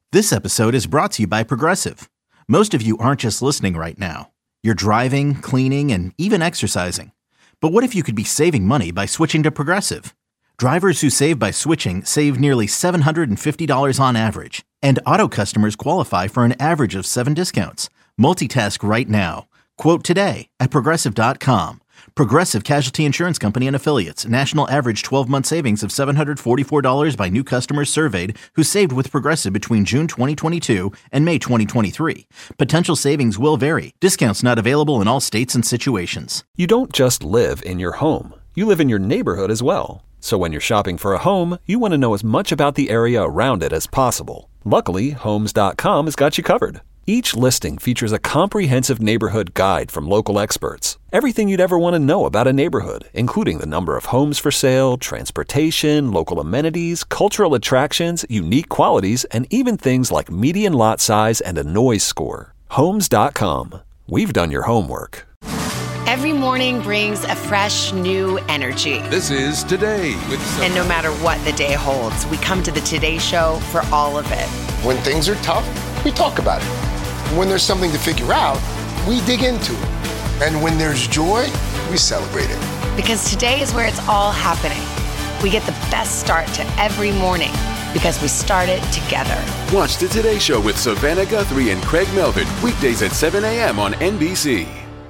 This episode is brought to you by Progressive. Most of you aren't just listening right now. You're driving, cleaning, and even exercising. But what if you could be saving money by switching to Progressive? Drivers who save by switching save nearly $750 on average. And auto customers qualify for an average of 7 discounts. Multitask right now. Quote today at Progressive.com. Progressive Casualty Insurance Company and Affiliates. National average 12-month savings of $744 by new customers surveyed who saved with Progressive between June 2022 and May 2023. Potential savings will vary. Discounts not available in all states and situations. You don't just live in your home. You live in your neighborhood as well. So when you're shopping for a home, you want to know as much about the area around it as possible. Luckily, Homes.com has got you covered. Each listing features a comprehensive neighborhood guide from local experts. Everything you'd ever want to know about a neighborhood, including the number of homes for sale, transportation, local amenities, cultural attractions, unique qualities, and even things like median lot size and a noise score. Homes.com. We've done your homework. Every morning brings a fresh, new energy. This is Today with Sophie. And no matter what the day holds, we come to the Today Show for all of it. When things are tough, we talk about it. When there's something to figure out, we dig into it. And when there's joy, we celebrate it. Because today is where it's all happening. We get the best start to every morning because we start it together. Watch the Today Show with Savannah Guthrie and Craig Melvin, weekdays at 7 a.m. on NBC.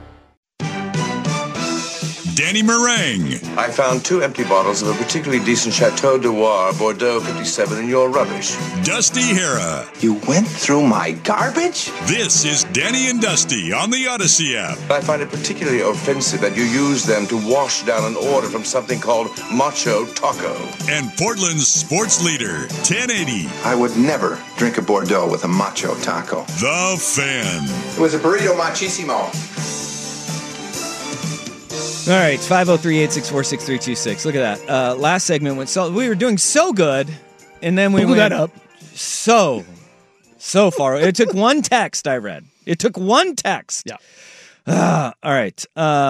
Danny Meringue. I found 2 empty bottles of a particularly decent Chateau Noir Bordeaux 57 in your rubbish. Dusty Hera. You went through my garbage? This is Danny and Dusty on the Odyssey app. I find it particularly offensive that you use them to wash down an order from something called Macho Taco. And Portland's sports leader, 1080. I would never drink a Bordeaux with a Macho Taco. The Fan. It was a burrito machisimo. All right, it's 503-864-6326. Look at that. Last segment went we were doing so good, and then we went up so far. It took one text I read. It took one text. Yeah. All right.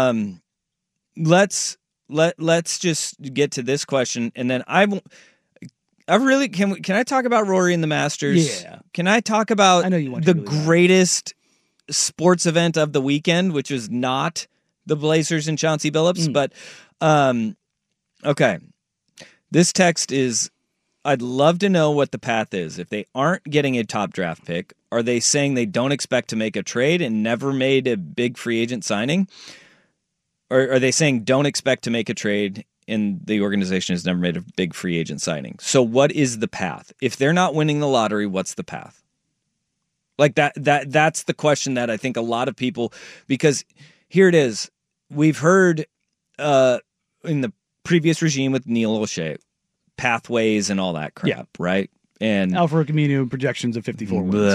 Let's just get to this question, and then I really can I talk about Rory and the Masters? Yeah. Can I talk about I know you want the to really greatest sports event of the weekend, which was not the Blazers and Chauncey Billups, but okay. This text is, I'd love to know what the path is. If they aren't getting a top draft pick, are they saying they don't expect to make a trade and never made a big free agent signing? Or are they saying don't expect to make a trade and the organization has never made a big free agent signing? So what is the path? If they're not winning the lottery, what's the path? Like that's the question that I think a lot of people, because here it is. We've heard in the previous regime with Neil O'Shea, pathways and all that crap, right? And Alfred Camino projections of 54 wins.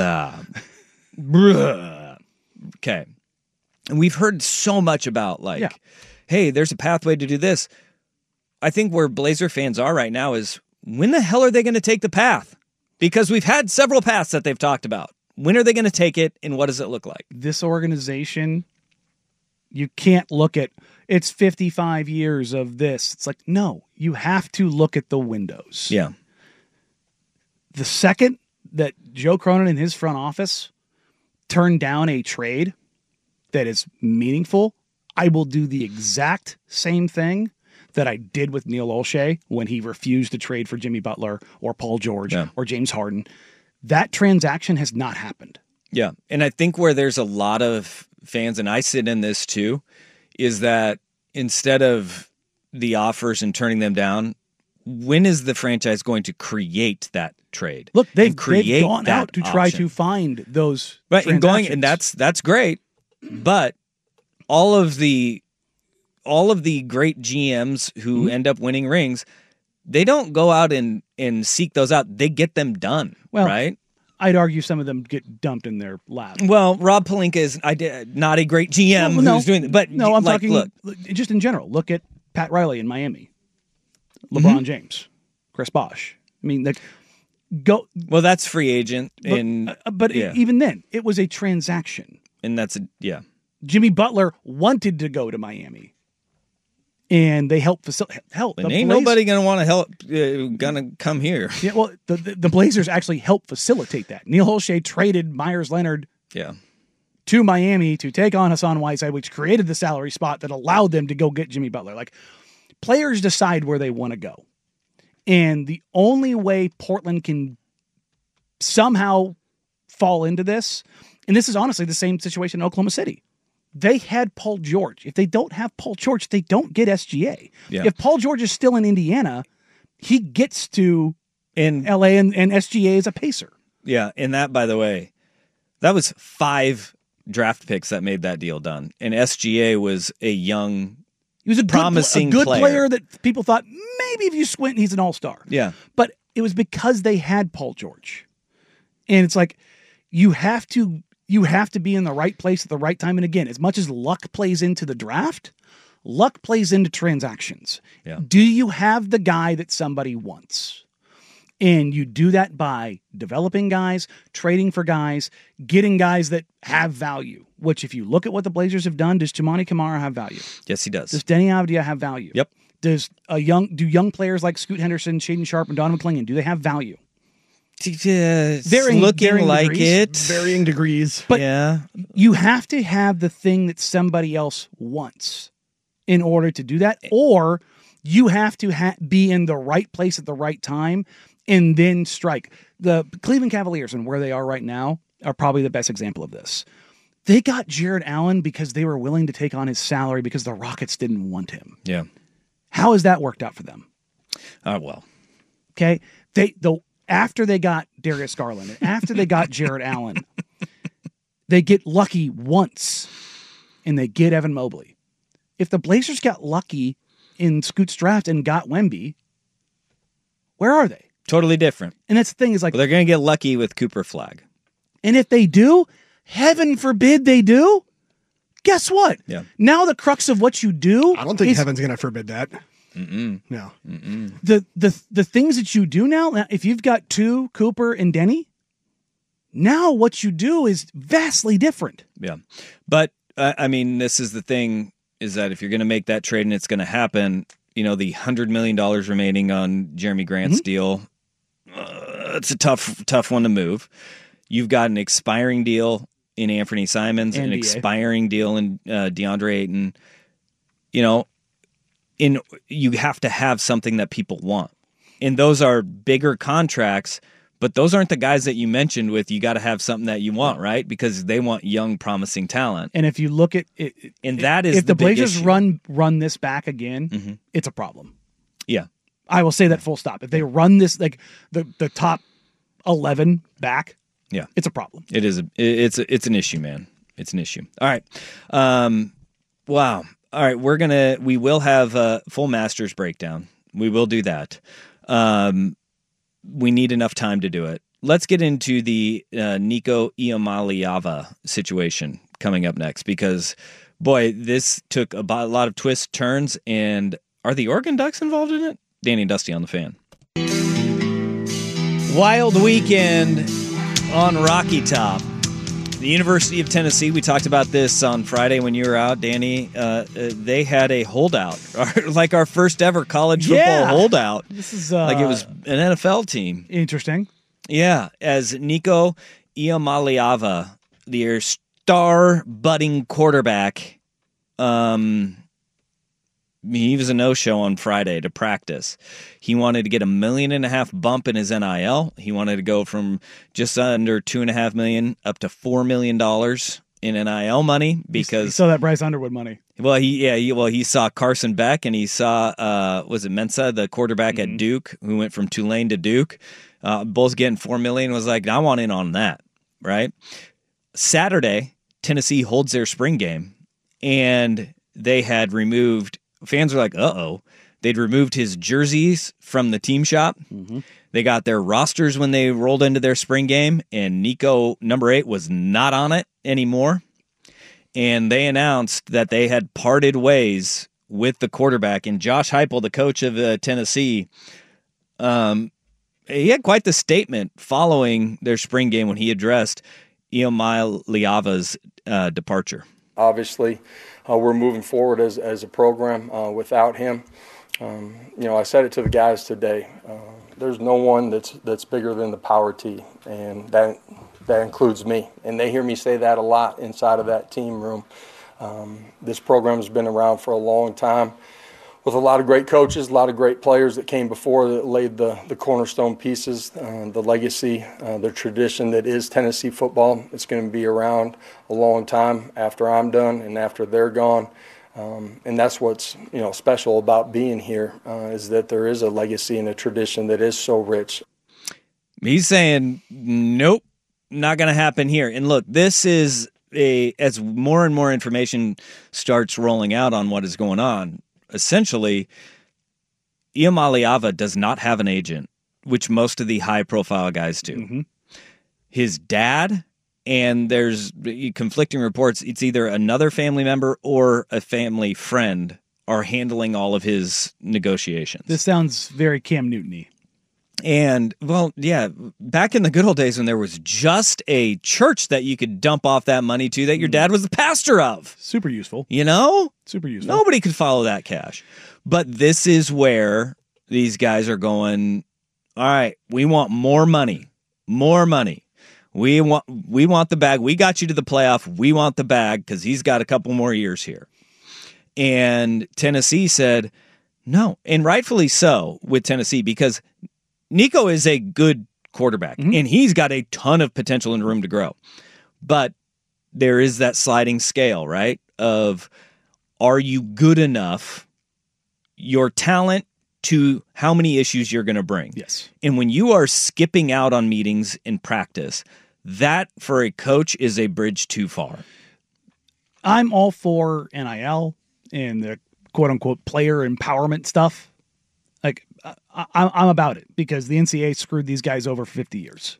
Okay. And we've heard so much about hey, there's a pathway to do this. I think where Blazer fans are right now is, when the hell are they going to take the path? Because we've had several paths that they've talked about. When are they going to take it, and what does it look like? This organization, you can't look at, it's 55 years of this. It's like, no, you have to look at the windows. Yeah. The second that Joe Cronin and his front office turn down a trade that is meaningful, I will do the exact same thing that I did with Neil O'Shea when he refused to trade for Jimmy Butler or Paul George or James Harden. That transaction has not happened. Yeah. And I think where there's a lot of fans, and I sit in this too, is that instead of the offers and turning them down, when is the franchise going to create that trade? Look, they've gone out to try option? to find those right, and that's great. But all of the great GMs who end up winning rings, they don't go out and seek those out. They get them done, right? I'd argue some of them get dumped in their lap. Well, Rob Pelinka is not a great GM who's doing that. But no, I'm talking look, just in general. Look at Pat Riley in Miami, LeBron James, Chris Bosh. I mean, go. Well, that's free agent, but even then, it was a transaction, and that's Jimmy Butler wanted to go to Miami and they help facilitate. And ain't nobody going to want to help, going to come here. Yeah, well, the Blazers actually help facilitate that. Neil Olshey traded Myers Leonard to Miami to take on Hassan Whiteside, which created the salary spot that allowed them to go get Jimmy Butler. Like, players decide where they want to go. And the only way Portland can somehow fall into this, and this is honestly the same situation in Oklahoma City. They had Paul George. If they don't have Paul George, they don't get SGA. Yeah. If Paul George is still in Indiana, he gets to LA and SGA is a pacer. Yeah, and that, by the way, that was 5 draft picks that made that deal done. And SGA was a young, he was a promising good player that people thought maybe if you squint, he's an all-star. Yeah. But it was because they had Paul George. And it's like, you have to be in the right place at the right time. And again, as much as luck plays into the draft, luck plays into transactions. Yeah. Do you have the guy that somebody wants? And you do that by developing guys, trading for guys, getting guys that have value, which if you look at what the Blazers have done, does Chimani Kamara have value? Yes, he does. Does Denny Avdia have value? Yep. Do young players like Scoot Henderson, Shaden Sharp, and Donovan Clingan, do they have value? Varying degrees. But you have to have the thing that somebody else wants in order to do that, or you have to be in the right place at the right time and then strike. The Cleveland Cavaliers and where they are right now are probably the best example of this. They got Jared Allen because they were willing to take on his salary because the Rockets didn't want him. Yeah. How has that worked out for them? Well. Okay. After they got Darius Garland, and after they got Jared Allen, they get lucky once, and they get Evan Mobley. If the Blazers got lucky in Scoot's draft and got Wemby, where are they? Totally different. And that's the thing is like... Well, they're going to get lucky with Cooper Flag. And if they do, heaven forbid they do, guess what? Yeah. Now the crux of what you do... I don't think heaven's going to forbid that. Mm-mm. No. Mm-mm. The things that you do now, if you've got 2, Cooper and Denny, now what you do is vastly different. Yeah. But, I mean, this is the thing, is that if you're going to make that trade and it's going to happen, the $100 million remaining on Jeremy Grant's deal, it's a tough one to move. You've got an expiring deal in Anthony Simons, an expiring deal in DeAndre Ayton. You have to have something that people want. And those are bigger contracts, but those aren't the guys that you mentioned with you got to have something that you want, right? Because they want young, promising talent. And if you look at it, and that is if the Blazers issue. run this back again, it's a problem. Yeah. I will say that full stop. If they run this like the top 11 back, yeah, it's a problem. It is. It's an issue, man. It's an issue. All right. Wow. All right. We will have a full Masters breakdown. We will do that. We need enough time to do it. Let's get into the Nico Iamaleava situation coming up next, because boy, this took a lot of twists, turns, and are the Oregon Ducks involved in it? Danny and Dusty on the Fan. Wild weekend on Rocky Top. The University of Tennessee, we talked about this on Friday when you were out, Danny. They had a holdout, like our first ever college football holdout. This is like it was an NFL team. Interesting. Yeah, as Nico Iamaleava, their star budding quarterback, he was a no-show on Friday to practice. He wanted to get $1.5 million bump in his NIL. He wanted to go from just under $2.5 million up to $4 million in NIL money because he saw that Bryce Underwood money. Well, he saw Carson Beck and he saw was it Mensa, the quarterback at Duke, who went from Tulane to Duke, both getting $4 million. Was like, I want in on that, right? Saturday, Tennessee holds their spring game, and they had removed. Fans were like, uh-oh. They'd removed his jerseys from the team shop. Mm-hmm. They got their rosters when they rolled into their spring game, and Nico, number 8, was not on it anymore. And they announced that they had parted ways with the quarterback. And Josh Heupel, the coach of Tennessee, he had quite the statement following their spring game when he addressed Iamaleava's departure. obviously, we're moving forward as a program without him. I said it to the guys today. There's no one that's bigger than the Power T, and that includes me. And they hear me say that a lot inside of that team room. This program has been around for a long time with a lot of great coaches, a lot of great players that came before that laid the cornerstone pieces, the legacy, the tradition that is Tennessee football. It's going to be around a long time after I'm done and after they're gone. And that's what's special about being here is that there is a legacy and a tradition that is so rich. He's saying, nope, not going to happen here. And look, this is as more and more information starts rolling out on what is going on, essentially, Iamaleava does not have an agent, which most of the high-profile guys do. Mm-hmm. His dad, and there's conflicting reports, it's either another family member or a family friend are handling all of his negotiations. This sounds very Cam Newton-y. And, well, yeah, back in the good old days when there was just a church that you could dump off that money to that your dad was the pastor of. Super useful. Super useful. Nobody could follow that cash. But this is where these guys are going, all right, we want more money. More money. We want the bag. We got you to the playoff. We want the bag because he's got a couple more years here. And Tennessee said no, and rightfully so with Tennessee because Nico is a good quarterback, and he's got a ton of potential and room to grow. But there is that sliding scale, right, of are you good enough, your talent to how many issues you're going to bring. Yes. And when you are skipping out on meetings in practice, that for a coach is a bridge too far. I'm all for NIL and the quote-unquote player empowerment stuff. Like, I'm about it because the NCAA screwed these guys over for 50 years.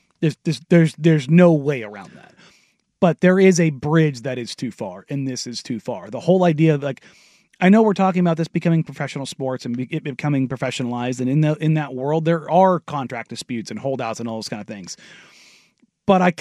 There's no way around that. But there is a bridge that is too far, and this is too far. The whole idea of, like, I know we're talking about this becoming professional sports and it becoming professionalized, and in that world there are contract disputes and holdouts and all those kind of things. But I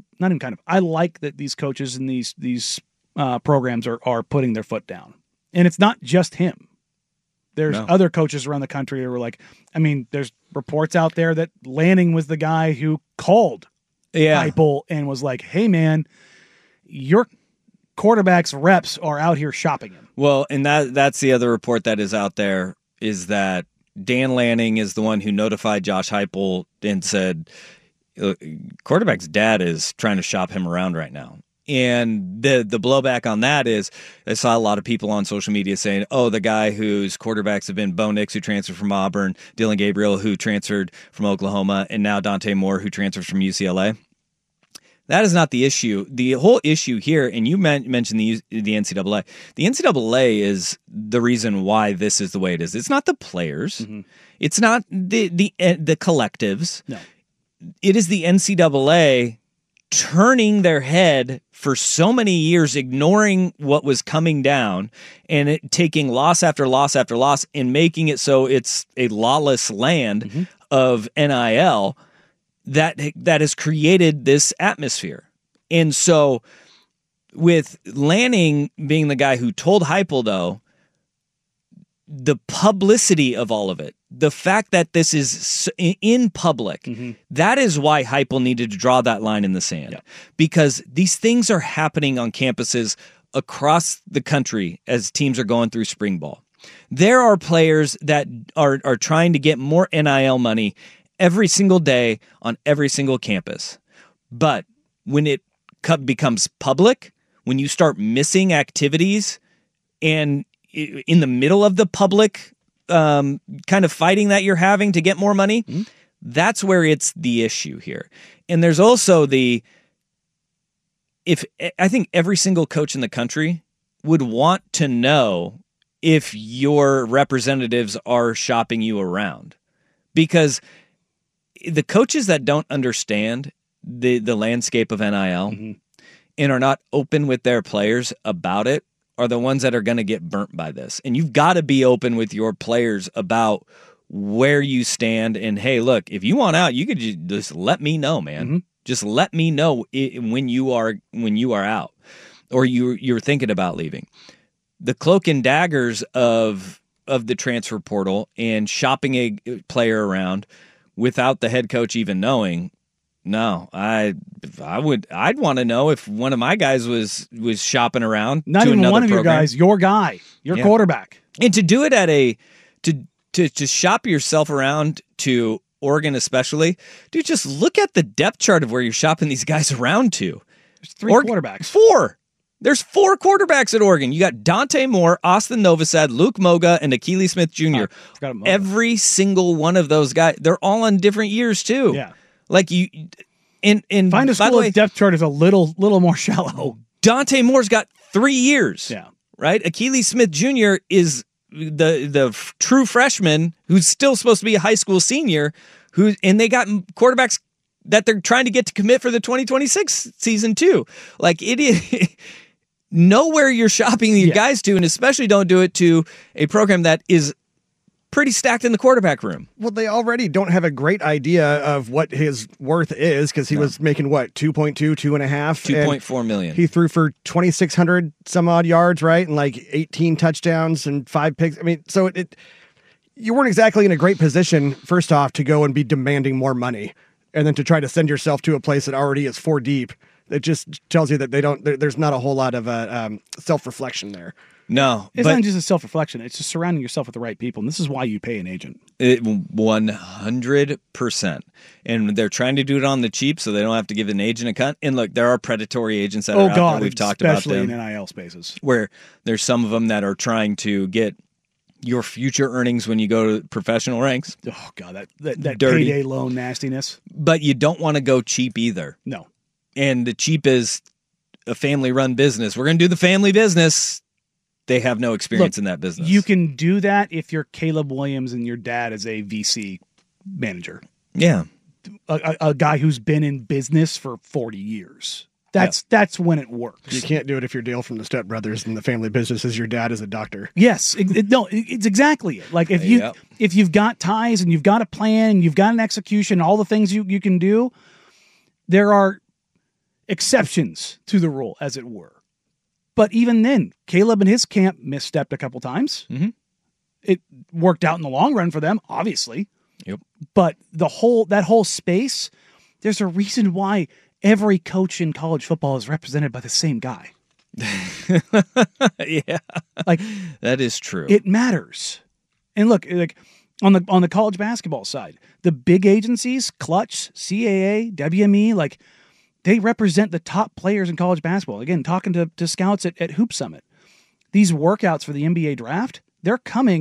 I like that these coaches and these programs are putting their foot down, and it's not just him. There's other coaches around the country who are like, I mean, there's reports out there that Lanning was the guy who called Heupel and was like, hey, man, your quarterback's reps are out here shopping him. Well, and that's the other report that is out there is that Dan Lanning is the one who notified Josh Heupel and said, quarterback's dad is trying to shop him around right now. And the blowback on that is I saw a lot of people on social media saying, oh, the guy whose quarterbacks have been Bo Nix, who transferred from Auburn, Dylan Gabriel, who transferred from Oklahoma, and now Dante Moore, who transfers from UCLA. That is not the issue. The whole issue here, and you mentioned the NCAA. The NCAA is the reason why this is the way it is. It's not the players. Mm-hmm. It's not the collectives. No. It is the NCAA turning their head for so many years, ignoring what was coming down and taking loss after loss after loss and making it so it's a lawless land of NIL that has created this atmosphere. And so with Lanning being the guy who told Heupel, though, the publicity of all of it, the fact that this is in public, that is why Heupel needed to draw that line in the sand. Yeah. Because these things are happening on campuses across the country as teams are going through spring ball. There are players that are trying to get more NIL money every single day on every single campus. But when it becomes public, when you start missing activities and in the middle of the public kind of fighting that you're having to get more money, that's where it's the issue here. And there's also I think every single coach in the country would want to know if your representatives are shopping you around, because the coaches that don't understand the landscape of NIL and are not open with their players about it are the ones that are going to get burnt by this. And you've got to be open with your players about where you stand. And hey, look, if you want out, you could just let me know, man. Just let me know when you are out. or you're thinking about leaving. The cloak and daggers of the transfer portal and shopping a player around without the head coach even knowing. No, I'd want to know if one of my guys was shopping around. Not to even another one of program. your guys, your guy, your quarterback. And to do it at to shop yourself around to Oregon especially, dude, just look at the depth chart of where you're shopping these guys around to. There's 3 quarterbacks. 4. There's 4 quarterbacks at Oregon. You got Dante Moore, Austin Novosad, Luke Moga, and Akili Smith Jr. Every single one of those guys, they're all on different years too. Yeah. Like you, in find a school's depth chart is a little more shallow. Dante Moore's got 3 years. Yeah. Right? Akili Smith Jr. is the true freshman who's still supposed to be a high school senior, and they got quarterbacks that they're trying to get to commit for the 2026 season too. Like it is know where you're shopping these guys to, and especially don't do it to a program that is pretty stacked in the quarterback room. Well, they already don't have a great idea of what his worth is because he was making what, 2.2, 2.5? 2.4 million. He threw for 2,600 some odd yards, right? And like 18 touchdowns and 5 picks. I mean, so you weren't exactly in a great position, first off, to go and be demanding more money and then to try to send yourself to a place that already is 4 deep. It just tells you that there's not a whole lot of self-reflection there. No, it's not just a self-reflection. It's just surrounding yourself with the right people, and this is why you pay an agent. 100%. And they're trying to do it on the cheap, so they don't have to give an agent a cut. And look, there are predatory agents that are out there. We've talked about them, especially in NIL spaces, where there's some of them that are trying to get your future earnings when you go to professional ranks. Oh God, that dirty payday loan nastiness. But you don't want to go cheap either. No, and the cheap is a family-run business. We're going to do the family business. They have no experience in that business. You can do that if you're Caleb Williams and your dad is a VC manager. Yeah. A guy who's been in business for 40 years. That's when it works. You can't do it if you're Dale from the Step Brothers and the family business is your dad is a doctor. Yes. It's exactly it. Like if you've got ties and you've got a plan and you've got an execution, all the things you can do, there are exceptions to the rule, as it were. But even then, Caleb and his camp misstepped a couple times. Mm-hmm. It worked out in the long run for them, obviously. Yep. But that whole space, there's a reason why every coach in college football is represented by the same guy. Yeah, like that is true. It matters. And look, like on the college basketball side, the big agencies, Clutch, CAA, WME, like. They represent the top players in college basketball. Again, talking to scouts at Hoop Summit. These workouts for the NBA draft, they're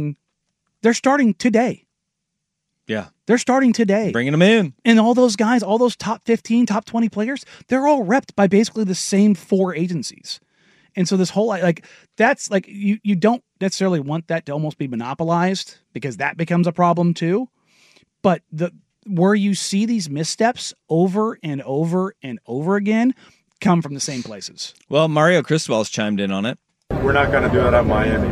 starting today. Yeah. They're starting today. Bringing them in. And all those guys, all those top 15, top 20 players, they're all repped by basically the same 4 agencies. And so this whole, that's like, you don't necessarily want that to almost be monopolized because that becomes a problem too. But where you see these missteps over and over and over again come from the same places. Well, Mario Cristobal's chimed in on it. We're not going to do that at Miami.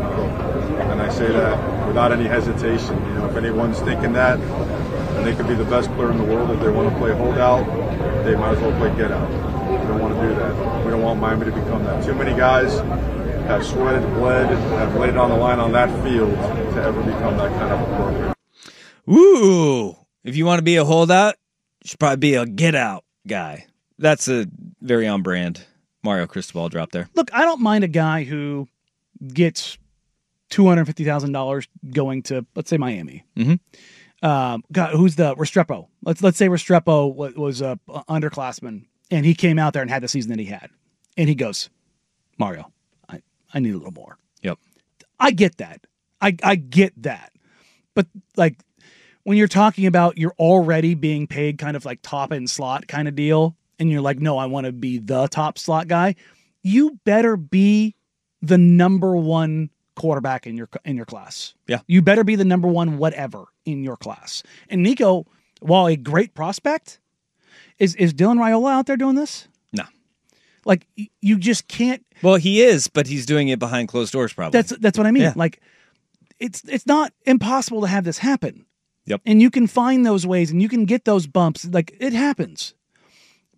And I say that without any hesitation. If anyone's thinking that, and they could be the best player in the world, if they want to play holdout, they might as well play get out. We don't want to do that. We don't want Miami to become that. Too many guys have sweated, bled, have laid it on the line on that field to ever become that kind of a program. Ooh. If you want to be a holdout, you should probably be a get-out guy. That's a very on-brand Mario Cristobal drop there. Look, I don't mind a guy who gets $250,000 going to, let's say, Miami. Mm-hmm. Who's the Restrepo? Let's say Restrepo was a underclassman, and he came out there and had the season that he had. And he goes, Mario, I need a little more. Yep. I get that. I get that. But, like, when you're talking about you're already being paid kind of like top end slot kind of deal, and you're like, no, I want to be the top slot guy, you better be the number 1 quarterback in your class. Yeah. You better be the number 1 whatever in your class. And Nico, while a great prospect, is Dylan Raiola out there doing this? No. Like you just can't. Well, he is, but he's doing it behind closed doors probably. That's what I mean. Yeah. Like it's not impossible to have this happen. Yep. And you can find those ways and you can get those bumps. Like it happens.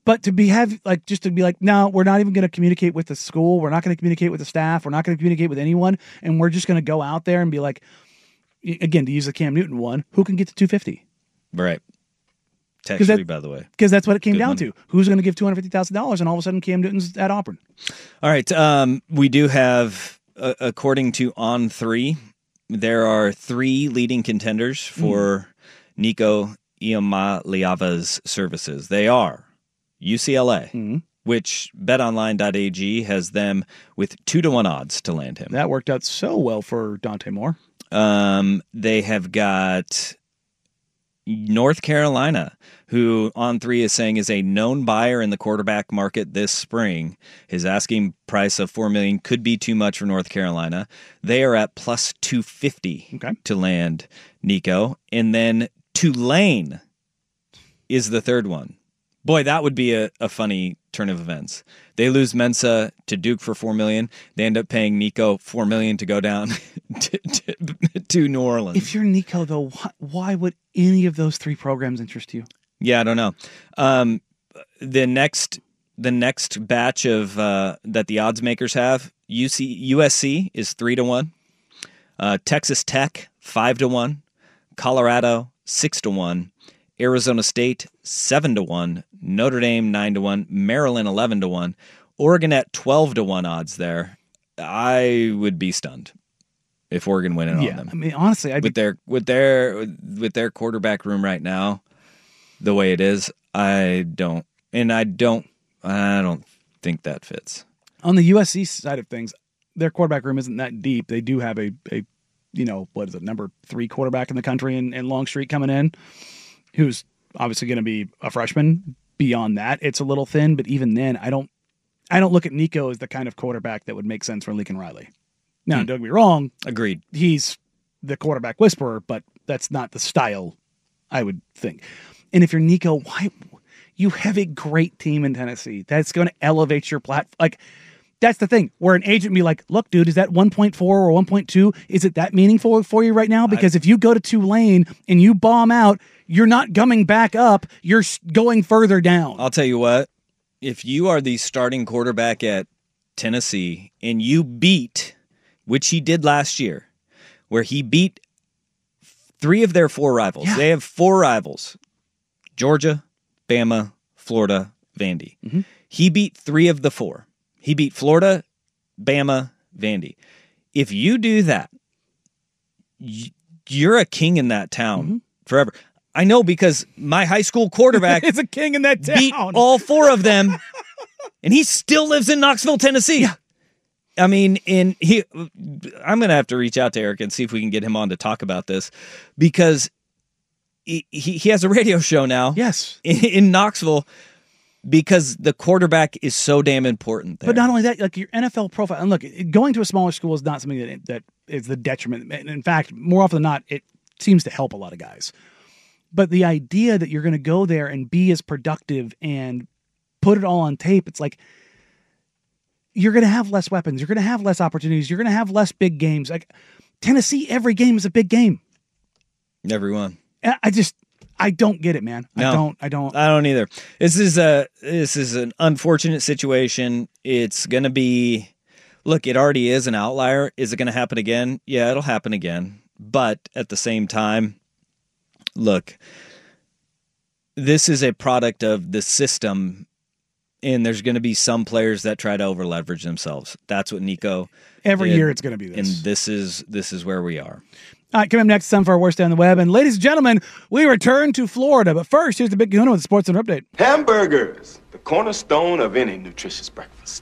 But to be like, no, we're not even going to communicate with the school. We're not going to communicate with the staff. We're not going to communicate with anyone. And we're just going to go out there and be like, again, to use the Cam Newton one, who can get to 250? Right. Textually, by the way. Because that's what it came down to. Who's going to give $250,000? And all of a sudden, Cam Newton's at Auburn. All right. We do have, according to On3, there are 3 leading contenders for Nico Iamaleava's services. They are UCLA, which BetOnline.ag has them with 2-1 odds to land him. That worked out so well for Dante Moore. They have got North Carolina, who On3 is saying is a known buyer in the quarterback market this spring. His asking price of $4 million could be too much for North Carolina. They are at plus 250 to land Nico. And then Tulane is the third one. Boy, that would be a funny turn of events. They lose Mensa to Duke for $4 million. They end up paying Nico $4 million to go down to New Orleans. If you're Nico, though, why would any of those 3 programs interest you? Yeah, I don't know. The next batch of that the odds makers have, USC is 3-1, Texas Tech 5-1, Colorado 6-1. Arizona State 7-1, Notre Dame 9-1, Maryland 11-1, Oregon at 12-1 odds there. I would be stunned if Oregon went in on them. I mean, honestly, with their quarterback room right now, the way it is, I don't think that fits. On the USC side of things, their quarterback room isn't that deep. They do have a number 3 quarterback in the country in Longstreet coming in, who's obviously going to be a freshman. Beyond that, it's a little thin, but even then, I don't look at Nico as the kind of quarterback that would make sense for Lincoln Riley. Now, don't get me wrong. Agreed. He's the quarterback whisperer, but that's not the style I would think. And if you're Nico, why? You have a great team in Tennessee. That's going to elevate your platform. Like, that's the thing, where an agent be like, look, dude, is that 1.4 or 1.2? Is it that meaningful for you right now? Because if you go to Tulane and you bomb out, you're not coming back up. You're going further down. I'll tell you what, if you are the starting quarterback at Tennessee and you beat, which he did last year, where he beat 3 of their 4 rivals. Yeah. They have 4 rivals: Georgia, Bama, Florida, Vandy. He beat 3 of the 4. He beat Florida, Bama, Vandy. If you do that, you're a king in that town forever. I know, because my high school quarterback is a king in that town. Beat all 4 of them, and he still lives in Knoxville, Tennessee. Yeah. I mean, I'm going to have to reach out to Eric and see if we can get him on to talk about this, because he has a radio show now. Yes. In Knoxville, because the quarterback is so damn important there. But not only that, like your NFL profile, and look, going to a smaller school is not something that is the detriment. In fact, more often than not, it seems to help a lot of guys. But the idea that you're going to go there and be as productive and put it all on tape, it's like you're going to have less weapons. You're going to have less opportunities. You're going to have less big games. Like Tennessee, every game is a big game. Everyone. I don't get it, man. No, I don't either. This is an unfortunate situation. It's going to be, look, it already is an outlier. Is it going to happen again? Yeah, it'll happen again. But at the same time, look, this is a product of the system, and there's going to be some players that try to over-leverage themselves. That's what Nico every did, year it's going to be this. And this is where we are. All right, coming up next, time for our Worst Day on the Web. And ladies and gentlemen, we return to Florida. But first, here's the Big Kahuna with the Sports Center Update. Hamburgers, the cornerstone of any nutritious breakfast.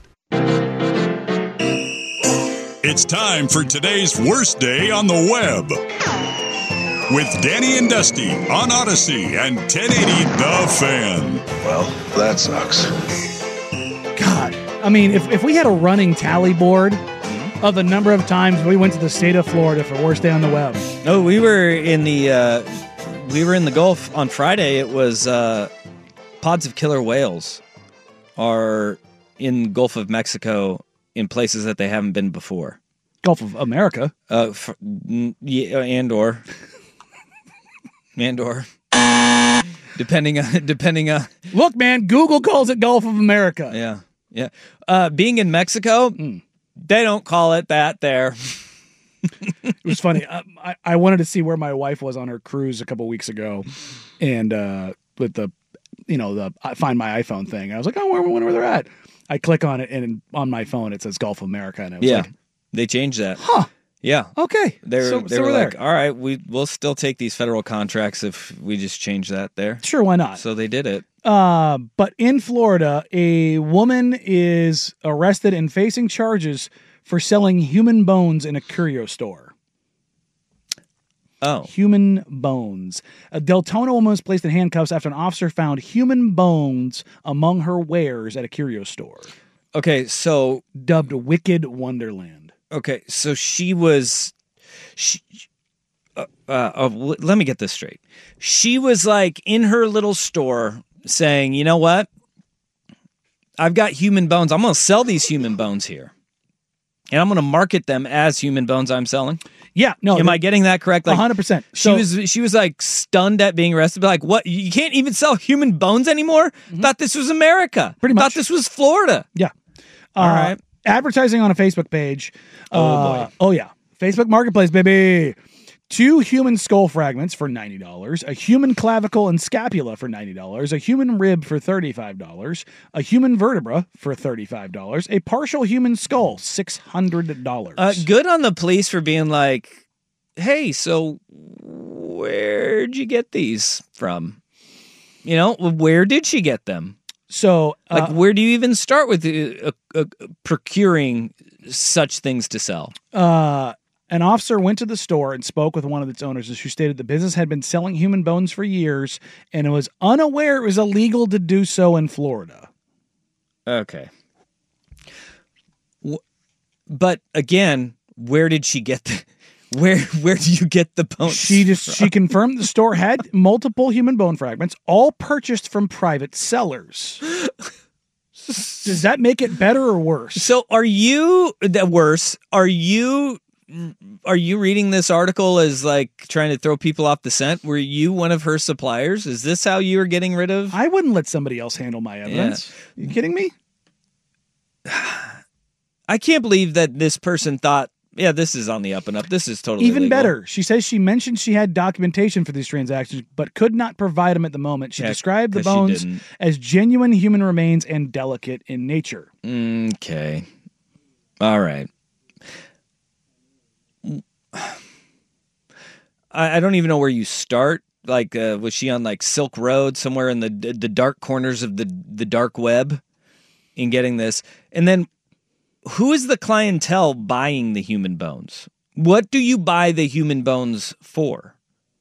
It's time for today's Worst Day on the Web with Danny and Dusty on Odyssey and 1080 The Fan. Well, that sucks. God, I mean, if we had a running tally board of the number of times we went to the state of Florida for Worst Day on the Web. No, we were in the Gulf on Friday. It was pods of killer whales are in Gulf of Mexico in places that they haven't been before. Gulf of America. Yeah, and or. depending on. Look, man, Google calls it Gulf of America. Yeah. Being in Mexico, they don't call it that there. It was funny. I wanted to see where my wife was on her cruise a couple weeks ago, and with the Find My iPhone thing, I was like, oh, I wonder where they're at. I click on it, and on my phone it says Gulf of America, and it was like, they changed that. Huh. Yeah. Okay. They were we're like, there. all right, we'll still take these federal contracts if we just change that there. Sure, why not? So they did it. But in Florida, a woman is arrested and facing charges for selling human bones in a curio store. Oh. Human bones. A Deltona woman was placed in handcuffs after an officer found human bones among her wares at a curio store. Okay, so... Dubbed Wicked Wonderland. Okay, so let me get this straight. She was like in her little store saying, you know what? I've got human bones. I'm going to sell these human bones here. And I'm going to market them as human bones I'm selling. Yeah, no. Am I getting that correct? Like 100%. She was like stunned at being arrested. Like, what? You can't even sell human bones anymore? Thought this was America. Pretty much. Thought this was Florida. Yeah. All right. Advertising on a Facebook page. Oh, boy. Oh, yeah. Facebook Marketplace, baby. 2 human skull fragments for $90, a human clavicle and scapula for $90, a human rib for $35, a human vertebra for $35, a partial human skull, $600. Good on the police for being like, hey, so where'd you get these from? You know, where did she get them? So, like, where do you even start with procuring such things to sell? An officer went to the store and spoke with one of its owners, who stated the business had been selling human bones for years and was unaware it was illegal to do so in Florida. Okay. But again, where did she get the... Where do you get the bones? She confirmed the store had multiple human bone fragments, all purchased from private sellers. Does that make it better or worse? So are you worse? Are you reading this article as like trying to throw people off the scent? Were you one of her suppliers? Is this how you were getting rid of? I wouldn't let somebody else handle my evidence. Yeah. You kidding me? I can't believe that this person thought, yeah, this is on the up and up. This is totally even legal. Better. She says she mentioned she had documentation for these transactions, but could not provide them at the moment. She described the bones as genuine human remains and delicate in nature. Okay. All right. I don't even know where you start. Like, was she on like Silk Road, somewhere in the dark corners of the dark web in getting this? And then who is the clientele buying the human bones? What do you buy the human bones for?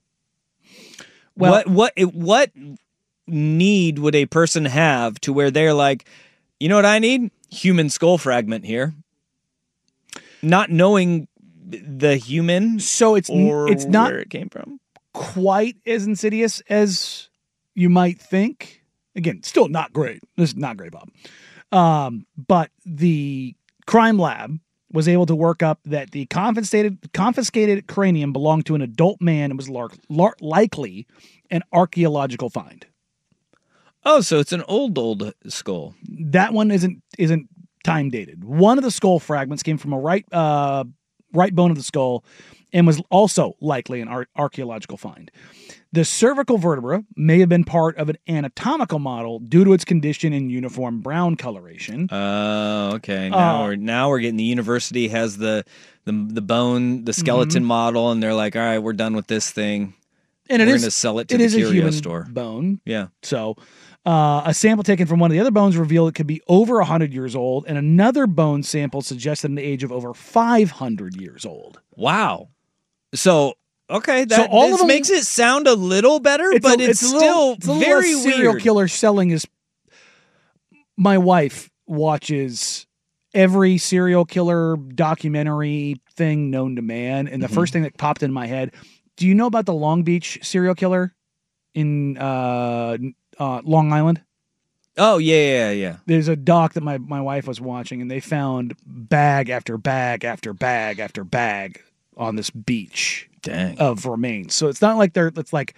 Well, what need would a person have to where they're like, you know what I need? Human skull fragment here. Not knowing the human, so it's not where it came from. Quite as insidious as you might think. Again, still not great. This is not great, Bob. But the crime lab was able to work up that the confiscated cranium belonged to an adult man and was likely an archaeological find. Oh, so it's an old skull. That one isn't time dated. One of the skull fragments came from a right bone of the skull and was also likely an archaeological find. The cervical vertebra may have been part of an anatomical model due to its condition in uniform brown coloration. Oh, okay. Now we're getting, the university has the bone, the skeleton model, and they're like, all right, we're done with this thing. And we're going to sell it to the curio store. Bone. Yeah. So a sample taken from one of the other bones revealed it could be over 100 years old, and another bone sample suggested an age of over 500 years old. Wow. So, okay, that all of them, makes it sound a little better, but it's still very weird. Serial killer selling is... My wife watches every serial killer documentary thing known to man, and the first thing that popped in my head, do you know about the Long Beach serial killer in Long Island? Oh, yeah. There's a doc that my wife was watching, and they found bag after bag after bag after bag on this beach. Dang. Of remains. So it's not like it's like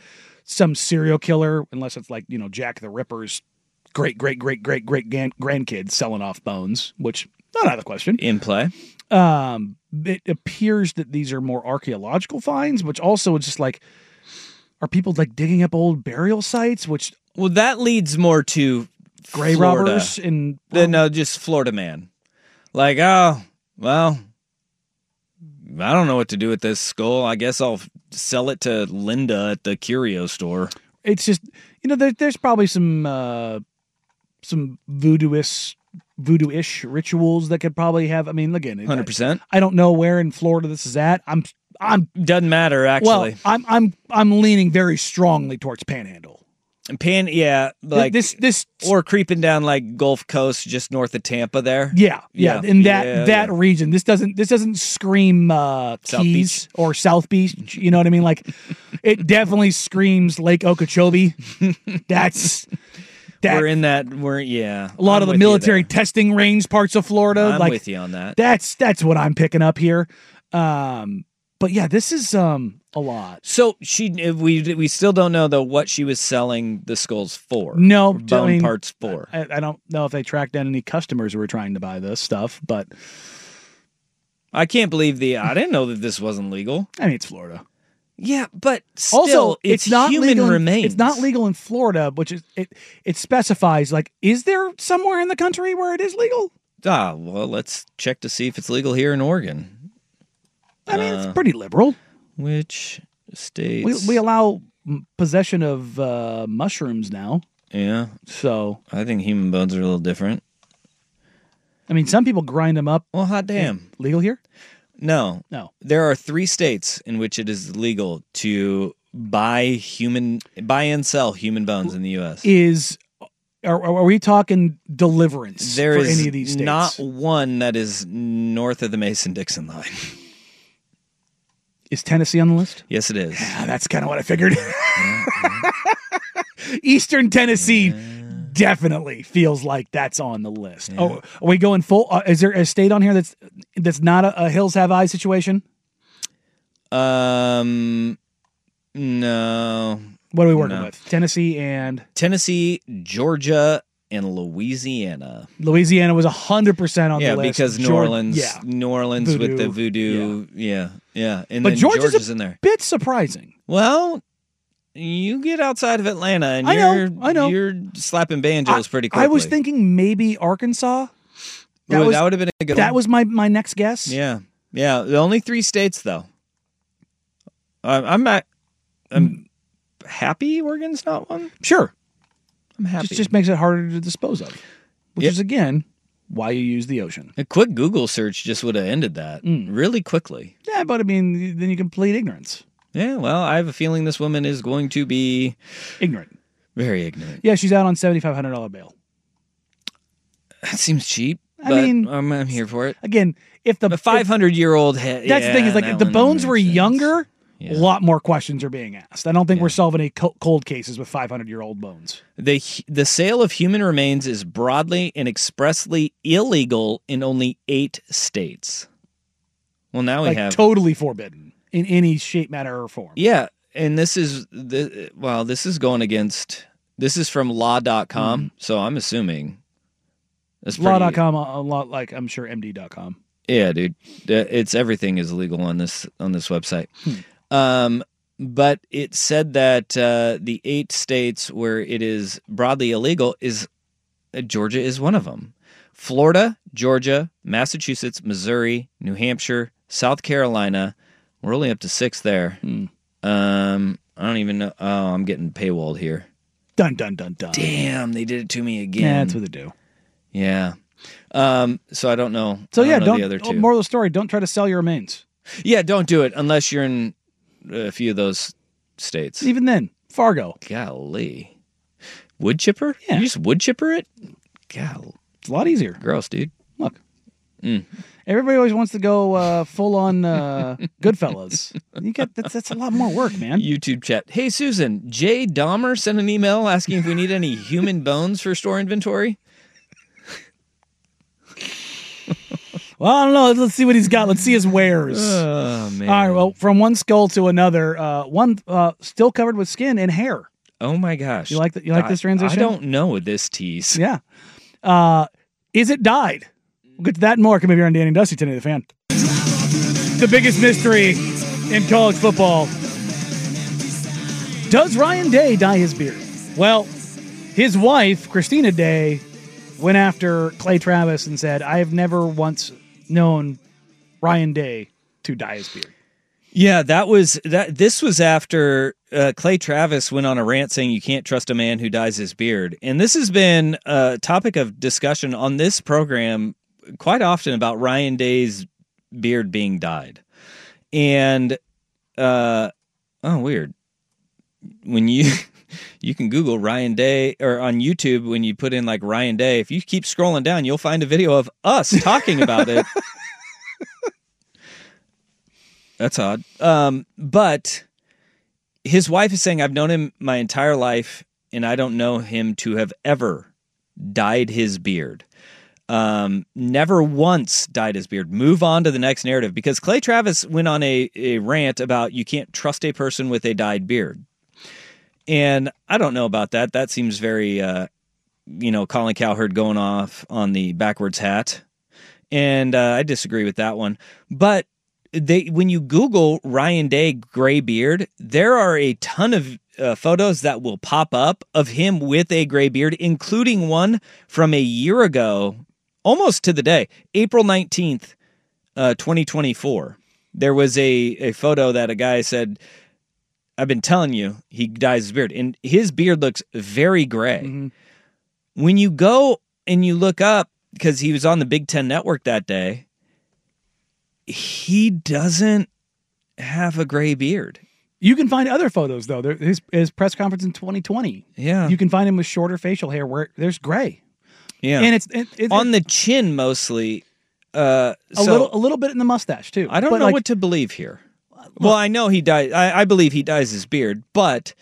some serial killer, unless it's like, Jack the Ripper's great grandkids selling off bones, which not out of the question. In play. It appears that these are more archaeological finds, which also is just like, are people like digging up old burial sites? Well, that leads more to grave Florida robbers and no, just Florida man. Like, oh, well, I don't know what to do with this skull. I guess I'll sell it to Linda at the curio store. It's just, there's probably some voodoo-ish rituals that could probably have. I mean, again, 100%. I don't know where in Florida this is at. I'm doesn't matter actually. Well, I'm leaning very strongly towards Panhandle. Yeah, like this or creeping down like Gulf Coast, just north of Tampa. There, yeah. In that region, this doesn't scream Keys or South Beach. You know what I mean? Like, it definitely screams Lake Okeechobee. We're in that. A lot of the military testing range parts of Florida. I'm with you on that. That's what I'm picking up here. But yeah, this is a lot. So we still don't know though what she was selling the skulls for. No, bone parts for. I don't know if they tracked down any customers who were trying to buy this stuff, but I can't believe I didn't know that this wasn't legal. I mean, it's Florida. Yeah, but still, also it's not human legal. remains. It's not legal in Florida, which is it specifies like, is there somewhere in the country where it is legal? Well, let's check to see if it's legal here in Oregon. I mean, it's pretty liberal. Which states? We allow possession of mushrooms now. Yeah. So I think human bones are a little different. I mean, some people grind them up. Well, hot damn. Legal here? No. There are 3 states in which it is legal to buy and sell human bones in the U.S. Are we talking deliverance there for is any of these states? Not one that is north of the Mason-Dixon line. Is Tennessee on the list? Yes, it is. Yeah, that's kind of what I figured. Eastern Tennessee definitely feels like that's on the list. Yeah. Oh, are we going full? Is there a state on here that's not a Hills Have Eyes situation? No. What are we working with? Tennessee, Georgia, and Louisiana. Louisiana was 100% on the list. Yeah, because New Orleans voodoo. With the voodoo. Yeah. And but then Georgia's in there. Bit surprising. Well, you get outside of Atlanta and I know. You're slapping banjos pretty quickly. I was thinking maybe Arkansas. That would have been a good one. That was my next guess. Yeah. The only 3 states though. I'm happy Oregon's not one. Sure. I'm happy. Just makes it harder to dispose of, which is again why you use the ocean. A quick Google search just would have ended that really quickly. Yeah, but I mean, then you can plead ignorance. Yeah, well, I have a feeling this woman is going to be ignorant, very ignorant. Yeah, she's out on $7,500 bail. That seems cheap. I mean, I'm here for it. Again, if the 500-year-old head, that's the thing is like if the bones were younger. Yeah. A lot more questions are being asked. I don't think we're solving any cold cases with 500-year-old bones. The sale of human remains is broadly and expressly illegal in only 8 states. Well, now we have totally forbidden in any shape, manner, or form. Yeah, and this is going against. This is from law.com, so I'm assuming it's law.com a lot like I'm sure MD.com. Yeah, dude, it's everything is illegal on this website. But it said that the 8 states where it is broadly illegal is Georgia is one of them. Florida, Georgia, Massachusetts, Missouri, New Hampshire, South Carolina. We're only up to 6 there. I don't even know. Oh, I'm getting paywalled here. Dun, dun, dun, dun. Damn, they did it to me again. Yeah, that's what they do. Yeah. So I don't know. So I don't know the other don't. 2. Moral of the story: don't try to sell your remains. Yeah, don't do it unless you're in a few of those states. Even then, Fargo. Golly, wood chipper? Yeah, you just wood chipper it. God, it's a lot easier. Gross, dude. Look, everybody always wants to go full on Goodfellas. You get that's a lot more work, man. YouTube chat. Hey, Susan, Jay Dahmer sent an email asking if we need any human bones for store inventory. Well, I don't know. Let's see what he's got. Let's see his wares. Oh, man. All right. Well, from one skull to another, one still covered with skin and hair. Oh my gosh. You like that? You like this transition? I don't know this tease. Yeah. Is it dyed? We'll get to that and more. Come over here on Danny and Dusty today, the fan. The biggest mystery in college football. Does Ryan Day dye his beard? Well, his wife, Christina Day, went after Clay Travis and said, I have never once known Ryan Day to dye his beard. Yeah, this was after Clay Travis went on a rant saying you can't trust a man who dyes his beard. And this has been a topic of discussion on this program quite often about Ryan Day's beard being dyed. And weird. When you can Google Ryan Day, or on YouTube, when you put in like Ryan Day, if you keep scrolling down, you'll find a video of us talking about it. That's odd. But his wife is saying, I've known him my entire life, and I don't know him to have ever dyed his beard. Never once dyed his beard. Move on to the next narrative, because Clay Travis went on a rant about you can't trust a person with a dyed beard. And I don't know about that. That seems very, Colin Cowherd going off on the backwards hat. And I disagree with that one. But when you Google Ryan Day gray beard, there are a ton of photos that will pop up of him with a gray beard, including one from a year ago, almost to the day, April 19th, 2024. There was a photo that a guy said, I've been telling you, he dyes his beard. And his beard looks very gray. Mm-hmm. When you go and you look up, because he was on the Big Ten Network that day, he doesn't have a gray beard. You can find other photos, though. His press conference in 2020. Yeah. You can find him with shorter facial hair where there's gray. Yeah. And it's on the chin mostly. A little bit in the mustache, too. I don't know what to believe here. Well, I know he dyes. I believe he dyes his beard, but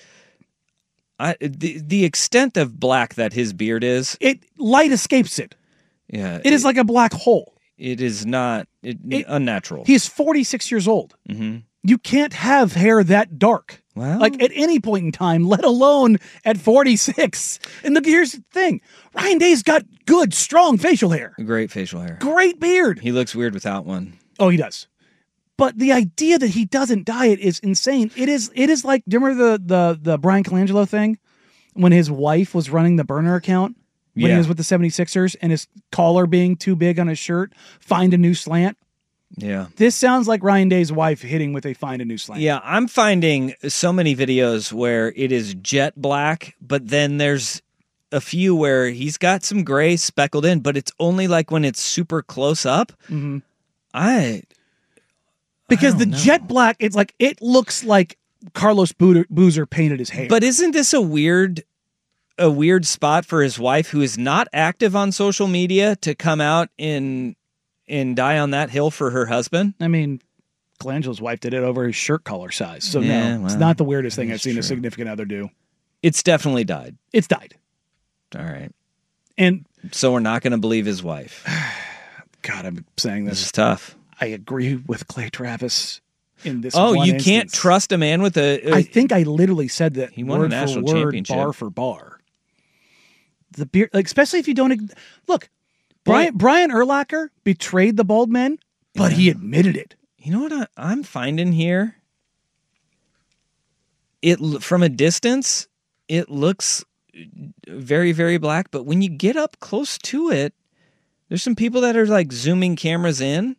the extent of black that his beard is, light escapes it. Yeah, it is like a black hole. It is not unnatural. He's 46 years old. Mm-hmm. You can't have hair that dark. Well, like at any point in time, let alone at 46. And look, here's the thing: Ryan Day's got good, strong facial hair. Great facial hair. Great beard. He looks weird without one. Oh, he does. But the idea that he doesn't dye it is insane. It is like, do you remember the Brian Colangelo thing when his wife was running the burner account when he was with the 76ers and his collar being too big on his shirt? Find a new slant. Yeah. This sounds like Ryan Day's wife hitting with a find a new slant. Yeah, I'm finding so many videos where it is jet black, but then there's a few where he's got some gray speckled in, but it's only like when it's super close up. Mm-hmm. Because the jet black, it's like, it looks like Carlos Boozer painted his hair. But isn't this a weird spot for his wife, who is not active on social media, to come out and die on that hill for her husband? I mean, Colangelo's wife did it over his shirt collar size. So it's not the weirdest thing I've seen a significant other do. It's definitely dyed. It's dyed. All right. And so we're not going to believe his wife. God, I'm saying this. This is tough. I agree with Clay Travis in this. Oh, you can't trust a man with I think I literally said that. He won a national championship, bar for bar. The beard, like, especially if you don't look. Brian Urlacher betrayed the bald men, but he admitted it. You know what I'm finding here? From a distance, it looks very, very black, but when you get up close to it, there's some people that are like zooming cameras in.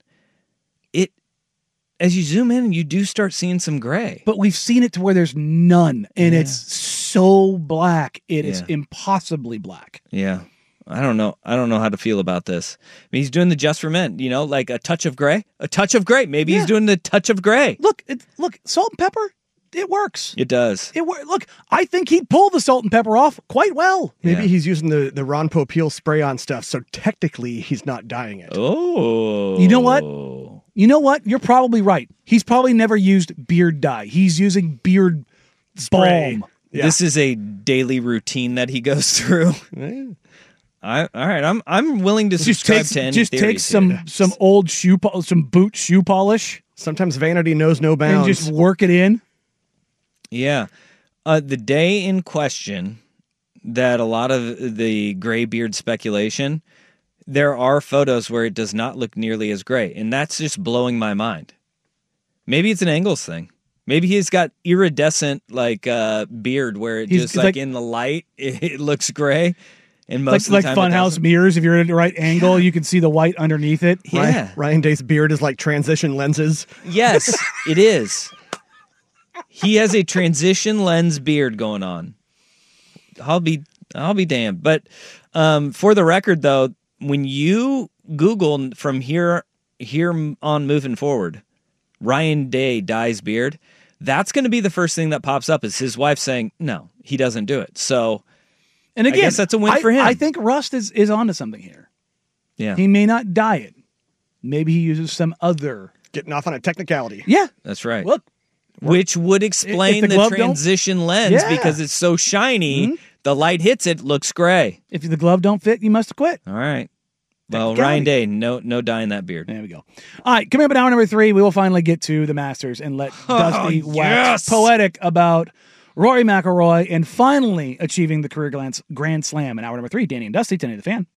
As you zoom in, you do start seeing some gray. But we've seen it to where there's none, and it's so black, it is impossibly black. Yeah. I don't know how to feel about this. I mean, he's doing the Just for Men, like a touch of gray. A touch of gray. Maybe he's doing the touch of gray. Look, salt and pepper, it works. It does. Look, I think he'd pull the salt and pepper off quite well. Maybe he's using the Ron Popeil spray-on stuff, so technically he's not dyeing it. Oh. You know what? You're probably right. He's probably never used beard dye. He's using beard balm. Yeah. This is a daily routine that he goes through. All right. I'm willing to Just subscribe take to any just take theories here. some old some boot shoe polish. Sometimes vanity knows no bounds. And just work it in. Yeah. The day in question that a lot of the gray beard speculation, there are photos where it does not look nearly as gray, and that's just blowing my mind. Maybe it's an angles thing. Maybe he's got iridescent beard where it just like in the light it looks gray, and most of the time Funhouse mirrors. If you're at the right angle, you can see the white underneath it. Yeah, Ryan Day's beard is like transition lenses. Yes, it is. He has a transition lens beard going on. I'll be damned. But for the record, though, when you Google from here on moving forward, Ryan Day dyes beard, that's going to be the first thing that pops up is his wife saying, no, he doesn't do it. So, and again, I guess that's a win for him. I think Rust is onto something here. Yeah. He may not dye it. Maybe he uses some other. Getting off on a technicality. Yeah. That's right. Look. Which would explain the transition lens because it's so shiny. Mm-hmm. The light hits it, looks gray. If the glove don't fit, you must have quit. All right. Well, Ryan Day, no dyeing that beard. There we go. All right, coming up in hour number 3, we will finally get to the Masters and let Dusty wax poetic about Rory McIlroy and finally achieving the career Grand Slam in hour number 3. Danny and Dusty, 10 The Fan.